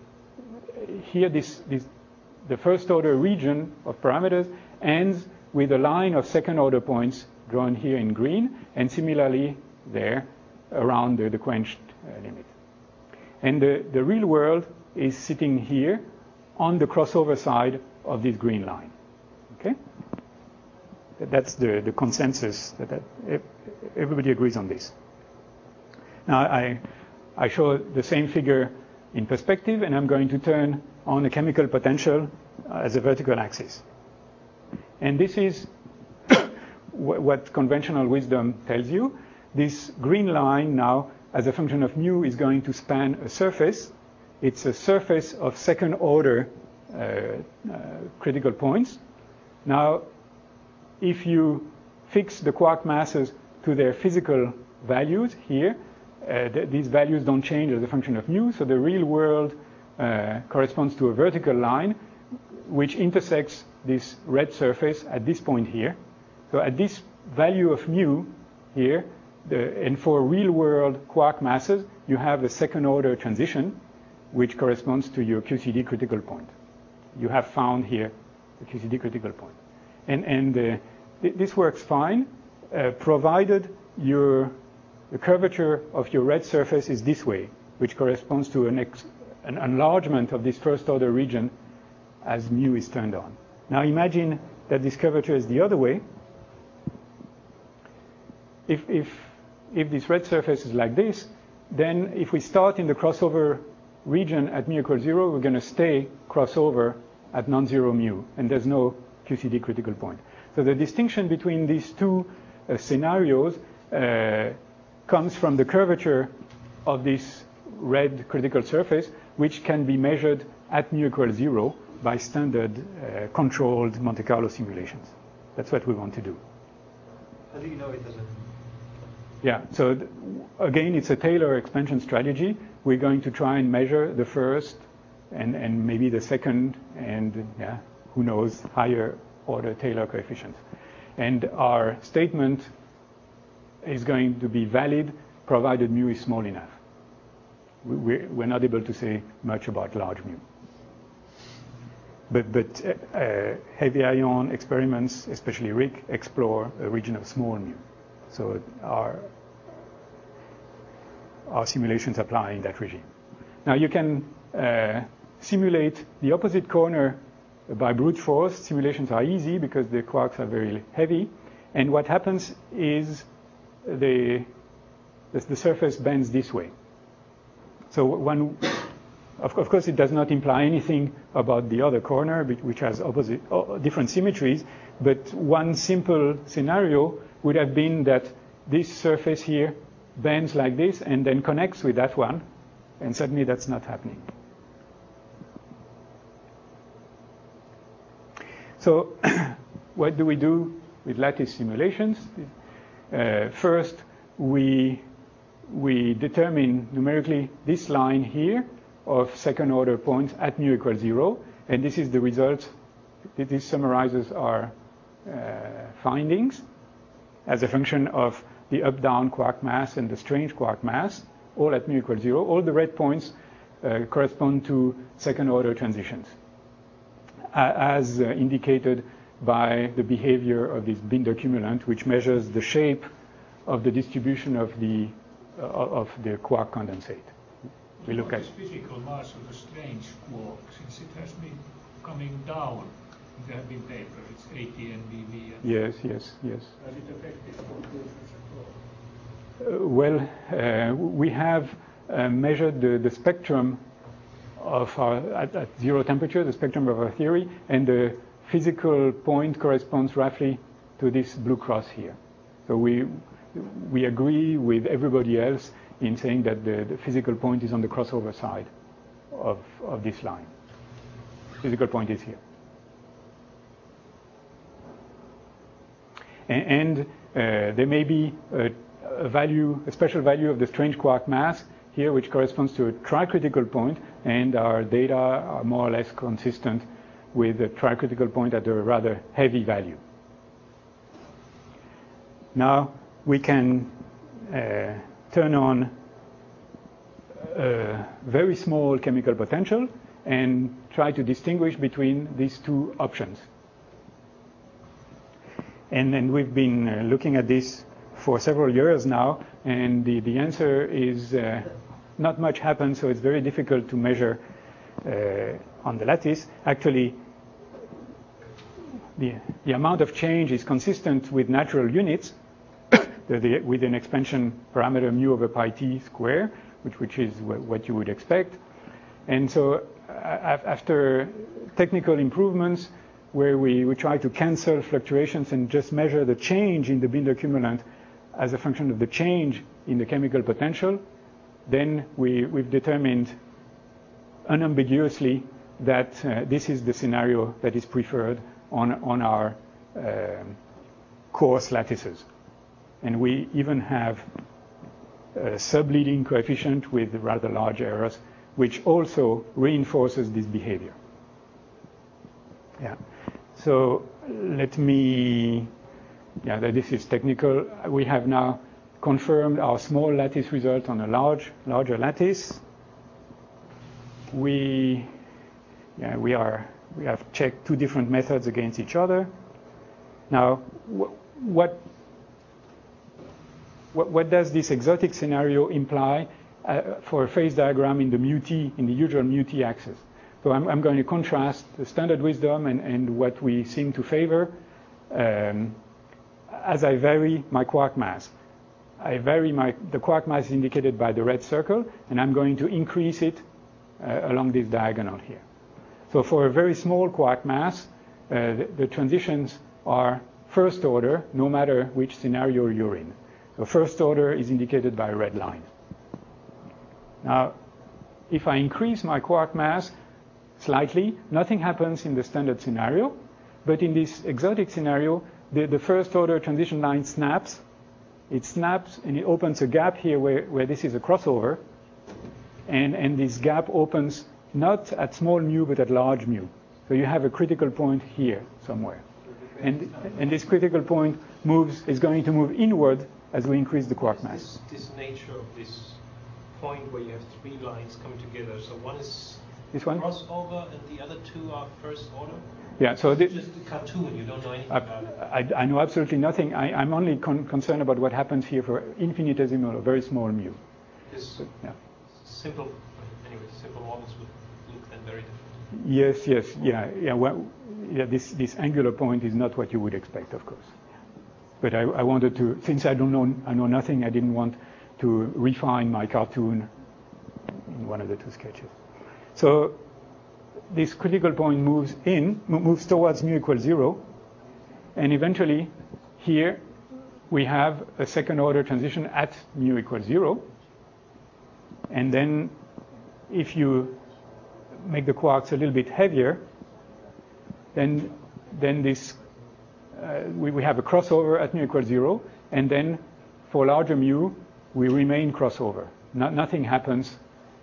here the first order region of parameters ends with a line of second order points drawn here in green, and similarly there around the quenched limit. And the real world is sitting here on the crossover side of this green line. Okay? That's the consensus that everybody agrees on this. Now I show the same figure in perspective, and I'm going to turn on a chemical potential as a vertical axis. And this is what conventional wisdom tells you. This green line now, as a function of mu, is going to span a surface. It's a surface of second order critical points. Now, if you fix the quark masses to their physical values here, these values don't change as a function of mu, so the real world corresponds to a vertical line which intersects this red surface at this point here. So at this value of mu here, and for real world quark masses, you have a second order transition which corresponds to your QCD critical point. You have found here the QCD critical point. And this works fine, provided the curvature of your red surface is this way, which corresponds to an enlargement of this first order region as mu is turned on. Now imagine that this curvature is the other way. If this red surface is like this, then if we start in the crossover region at mu equals 0, we're going to stay crossover at non-zero mu, and there's no QCD critical point. So the distinction between these two scenarios comes from the curvature of this red critical surface, which can be measured at mu equals 0 by standard controlled Monte Carlo simulations. That's what we want to do. How do you know it doesn't? Yeah, so again, it's a Taylor expansion strategy. We're going to try and measure the first and maybe the second and, who knows, higher order Taylor coefficients. And our statement is going to be valid provided mu is small enough. We're not able to say much about large mu. But heavy ion experiments, especially RHIC, explore a region of small mu. So our simulations apply in that regime. Now you can simulate the opposite corner by brute force. Simulations are easy because the quarks are very heavy. And what happens is the surface bends this way. So of course, it does not imply anything about the other corner, which has different symmetries. But one simple scenario would have been that this surface here bends like this and then connects with that one, and suddenly that's not happening. So what do we do with lattice simulations? First, we determine numerically this line here of second-order points at mu equals 0, and this is the result. This summarizes our findings as a function of the up-down quark mass and the strange quark mass, all at mu equals 0. All the red points correspond to second-order transitions, as indicated by the behavior of this Binder cumulant, which measures the shape of the distribution of the quark condensate. We look at the physical mass of the strange quark, since it has been coming down. There have been papers. It's 80 MeV. Yes. Has it affected conclusions at all? We have measured the spectrum of at zero temperature, the spectrum of our theory, and the physical point corresponds roughly to this blue cross here. So we agree with everybody else in saying that the physical point is on the crossover side of this line. Physical point is here. And there may be a special value of the strange quark mass here, which corresponds to a tricritical point, and our data are more or less consistent with a tricritical point at a rather heavy value. Now we can turn on a very small chemical potential and try to distinguish between these two options. And we've been looking at this for several years now, and the answer is not much happens, so it's very difficult to measure on the lattice. Actually, the amount of change is consistent with natural units, with an expansion parameter mu over pi t square, which is what you would expect. And so after technical improvements where we try to cancel fluctuations and just measure the change in the Binder cumulant as a function of the change in the chemical potential, then we've determined unambiguously that this is the scenario that is preferred on our coarse lattices. And we even have a subleading coefficient with rather large errors, which also reinforces this behavior. Yeah. So this is technical. We have now confirmed our small lattice result on a larger lattice. We have checked two different methods against each other. Now, what does this exotic scenario imply for a phase diagram in the mu-t, in the usual mu-t axis? So I'm going to contrast the standard wisdom and what we seem to favor as I vary my quark mass. The quark mass is indicated by the red circle, and I'm going to increase it along this diagonal here. So for a very small quark mass, the transitions are first order, no matter which scenario you're in. So first order is indicated by a red line. Now, if I increase my quark mass slightly, nothing happens in the standard scenario, but in this exotic scenario, the first order transition line snaps. It snaps and it opens a gap here where this is a crossover, and this gap opens not at small mu but at large mu. So you have a critical point here somewhere. So And this critical point is going to move inward as we increase the quark mass. This nature of this point where you have three lines coming together. So one is this one? Crossover, and the other two are first order? Yeah, so it's just a cartoon, you don't know anything about it. I know absolutely nothing. I'm only concerned about what happens here for infinitesimal or very small mu. Simple models would look then very different. Yes. This angular point is not what you would expect, of course. But I wanted to, since I know nothing, I didn't want to refine my cartoon in one of the two sketches. So this critical point moves towards mu equals 0, and eventually here we have a second order transition at mu equals 0, and then if you make the quarks a little bit heavier, then this we have a crossover at mu equals 0, and then for larger mu we remain crossover. Nothing happens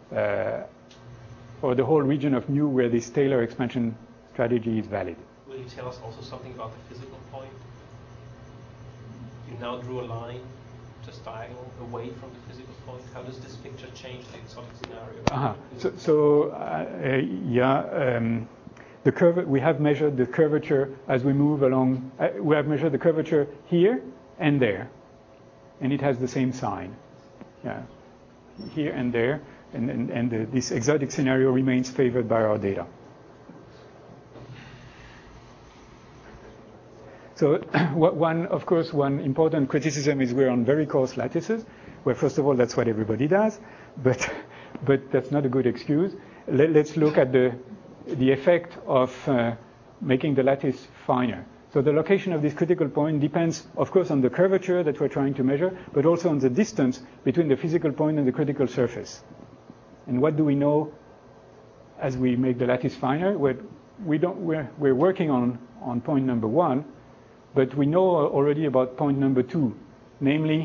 for the whole region of mu where this Taylor expansion strategy is valid. Will you tell us also something about the physical point? You now drew a line just diagonal away from the physical point. How does this picture change the exotic scenario? The curve, we have measured the curvature as we move along. We have measured the curvature here and there, and it has the same sign. Yeah, here and there. And this exotic scenario remains favored by our data. So one important criticism is we're on very coarse lattices, where first of all that's what everybody does, but that's not a good excuse. Let's look at the effect of making the lattice finer. So the location of this critical point depends, of course, on the curvature that we're trying to measure, but also on the distance between the physical point and the critical surface. And what do we know as we make the lattice finer? We're working on point number 1, but we know already about point number 2, namely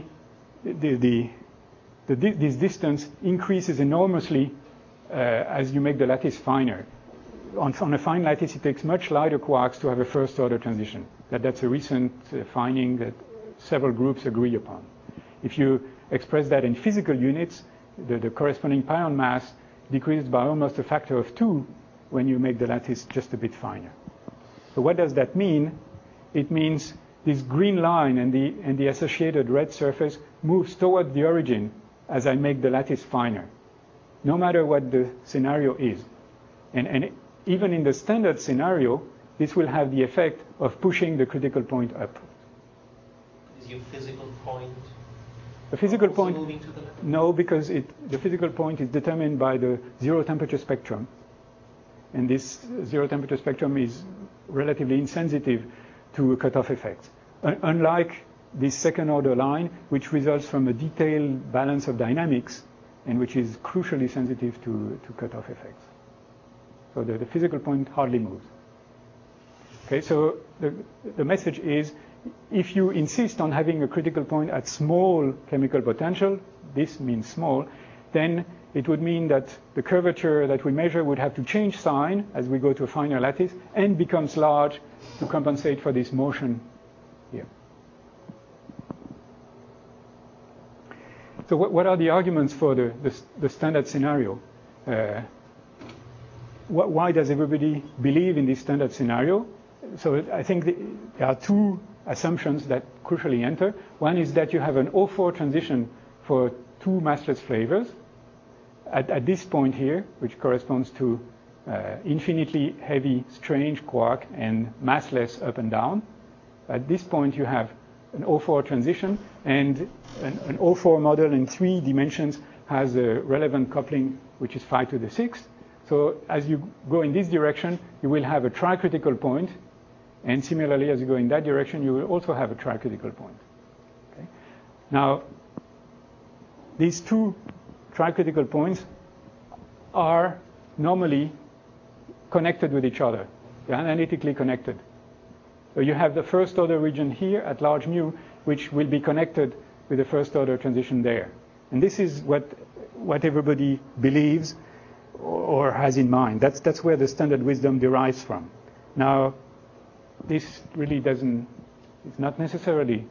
this distance increases enormously as you make the lattice finer. On a fine lattice, it takes much lighter quarks to have a first order transition. That's a recent finding that several groups agree upon. If you express that in physical units, the corresponding pion mass decreased by almost a factor of 2 when you make the lattice just a bit finer. So what does that mean? It means this green line and the associated red surface moves toward the origin as I make the lattice finer, no matter what the scenario is. And even in the standard scenario, this will have the effect of pushing the critical point up. Is your physical point the physical point moving to the left? No, because the physical point is determined by the zero temperature spectrum. And this zero temperature spectrum is relatively insensitive to cutoff effects. Unlike this second order line, which results from a detailed balance of dynamics and which is crucially sensitive to cutoff effects. So the physical point hardly moves. Okay, so the message is, if you insist on having a critical point at small chemical potential, this means small, then it would mean that the curvature that we measure would have to change sign as we go to a finer lattice and becomes large to compensate for this motion here. So what are the arguments for the standard scenario? Why does everybody believe in this standard scenario? So I think there are two assumptions that crucially enter. One is that you have an O4 transition for two massless flavors at this point here, which corresponds to infinitely heavy strange quark and massless up and down. At this point you have an O4 transition, and an O4 model in 3 dimensions has a relevant coupling which is 5 to the 6th. So as you go in this direction, you will have a tricritical point, and similarly as you go in that direction, you will also have a tricritical point. Okay? Now, these two tricritical points are normally connected with each other. They're analytically connected. So you have the first order region here at large mu, which will be connected with the first order transition there. And this is what everybody believes or has in mind. That's where the standard wisdom derives from. Now, this really doesn't, it's not necessarily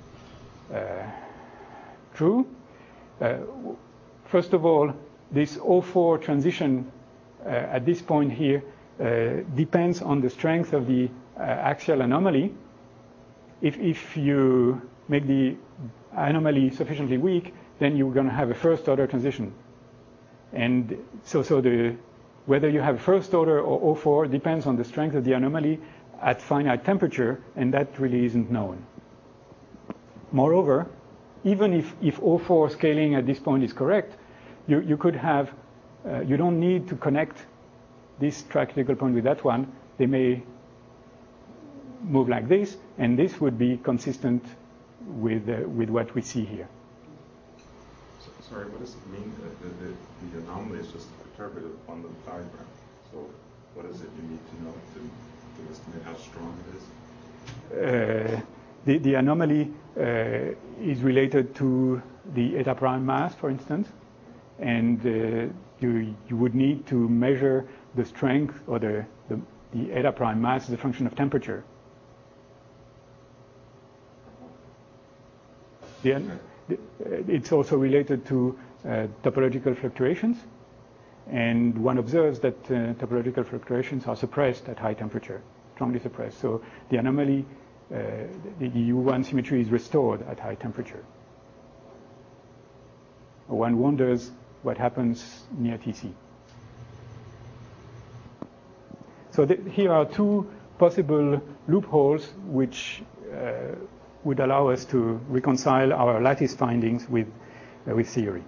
true. First of all, this O4 transition at this point here depends on the strength of the axial anomaly. If you make the anomaly sufficiently weak, then you're going to have a first order transition. And so whether you have first order or O4 depends on the strength of the anomaly at finite temperature, and that really isn't known. Moreover, even if O4 scaling at this point is correct, you could have, you don't need to connect this critical point with that one. They may move like this, and this would be consistent with what we see here. Sorry, what does it mean that the anomaly is just a perturbative bundle diagram? So what is it you need to know to estimate how strong it is? The anomaly is related to the eta prime mass, for instance, and you would need to measure the strength or the eta prime mass as a function of temperature. It's also related to topological fluctuations, and one observes that topological fluctuations are suppressed at high temperature, strongly suppressed. So the anomaly, the U1 symmetry is restored at high temperature. One wonders what happens near TC. So here are two possible loopholes which would allow us to reconcile our lattice findings with theory.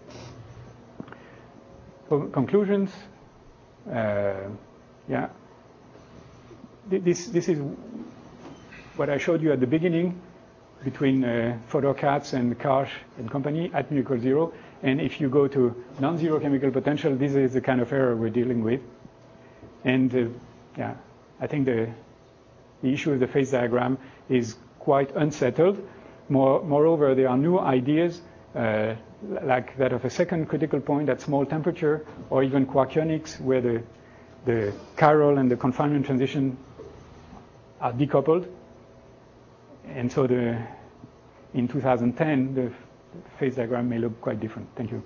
Conclusions. This is what I showed you at the beginning between Fodor Katz and Karsh and company at mu equals 0. And if you go to non-zero chemical potential, this is the kind of error we're dealing with. And I think the issue of the phase diagram is quite unsettled. Moreover, there are new ideas like that of a second critical point at small temperature, or even quarkionics, where the chiral and the confinement transition are decoupled. And so in 2010, the phase diagram may look quite different. Thank you.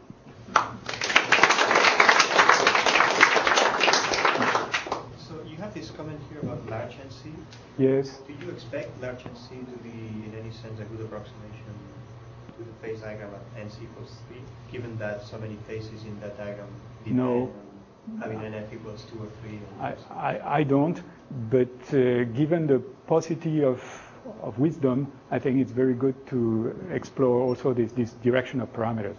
So you have this comment here about large NC. Yes. Do you expect large NC to be, in any sense, a good approximation to the phase diagram at NC equals 3, given that so many phases in that diagram depend on having NF equals 2 or 3? I don't, but given the paucity of wisdom, I think it's very good to explore also this direction of parameters.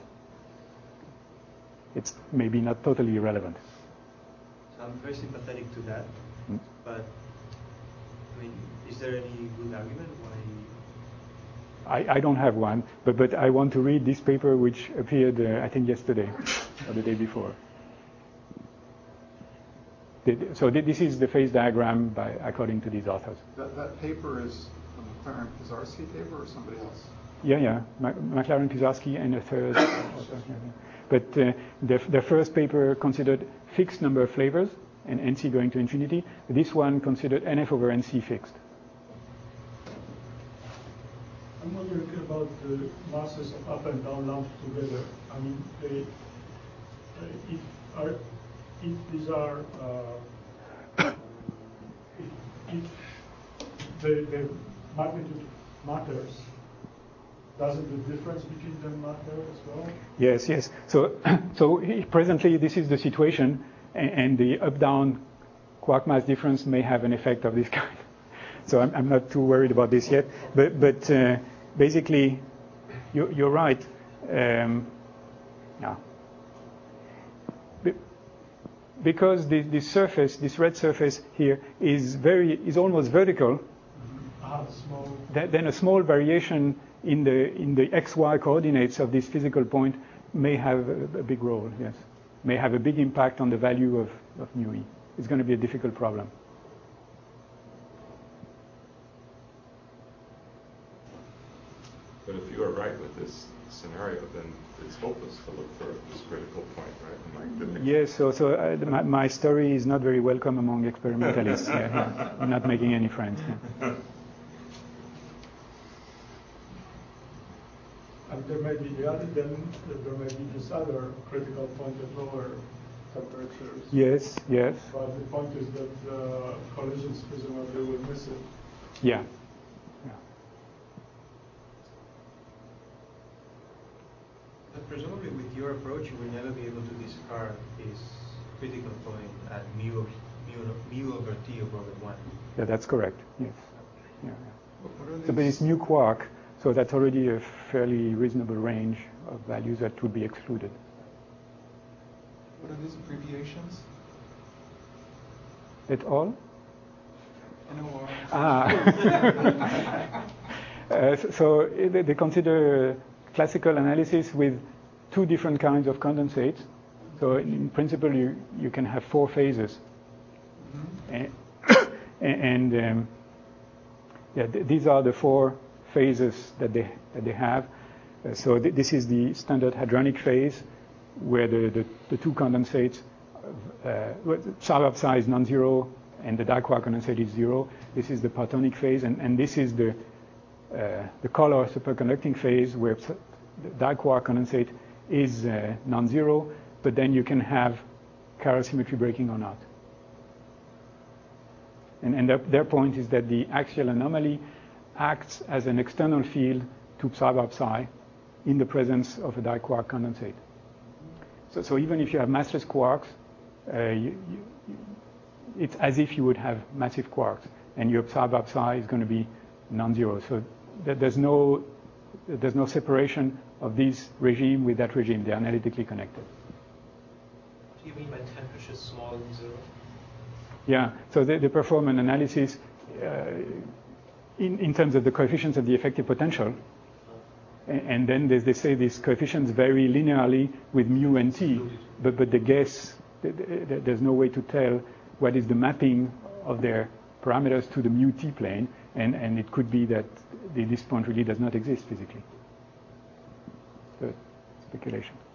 It's maybe not totally irrelevant. So I'm very sympathetic to that, but I mean, is there any good argument why? I don't have one, but I want to read this paper which appeared, I think, yesterday or the day before. So this is the phase diagram according to these authors. That paper is a McLaren Pizarski paper or somebody else? Yeah. McLaren Pizarski and a third. But the first paper considered fixed number of flavors and NC going to infinity. This one considered NF over NC fixed. I'm wondering about the masses of up and down lumped together. I mean, if these are if the magnitude matters, doesn't the difference between them matter as well? Yes. So presently this is the situation, and the up-down quark mass difference may have an effect of this kind. So I'm not too worried about this yet. But basically, you're right. Because this red surface here is almost vertical. Then a small variation in the XY coordinates of this physical point may have a big role. Yes, may have a big impact on the value of mu e. It's going to be a difficult problem. But if you are right with this scenario, then it's hopeless to look for this critical point, right? Yes, so my story is not very welcome among experimentalists. I'm not making any friends. Yeah. And there may be there may be this other critical point at lower temperatures. Yes. But the point is that the collisions presumably will miss it. Yeah. But presumably with your approach, you will never be able to discard this critical point at mu over T of order 1. Yeah, that's correct. Yes. Yeah. So, but it's mu quark, so that's already a fairly reasonable range of values that would be excluded. What are these abbreviations? Et al? NOR. So they consider classical analysis with two different kinds of condensates. So in principle, you can have 4 phases. Mm-hmm. These are the 4 phases that they have. So this is the standard hadronic phase, where the two condensates, Psi is non-zero and the diquark condensate is 0. This is the partonic phase, and this is the color superconducting phase, where the diquark condensate is non-zero, but then you can have chiral symmetry breaking or not. And their point is that the axial anomaly acts as an external field to psi bar psi in the presence of a diquark condensate. So even if you have massless quarks, it's as if you would have massive quarks, and your psi bar psi is going to be non-zero. So there's no separation of this regime with that regime. They are analytically connected. What do you mean by temperature smaller than 0? Yeah, so they perform an analysis in terms of the coefficients of the effective potential, and then they say these coefficients vary linearly with mu and t, but they guess there's no way to tell what is the mapping of their parameters to the mu t plane, and it could be that this point really does not exist physically. So, speculation.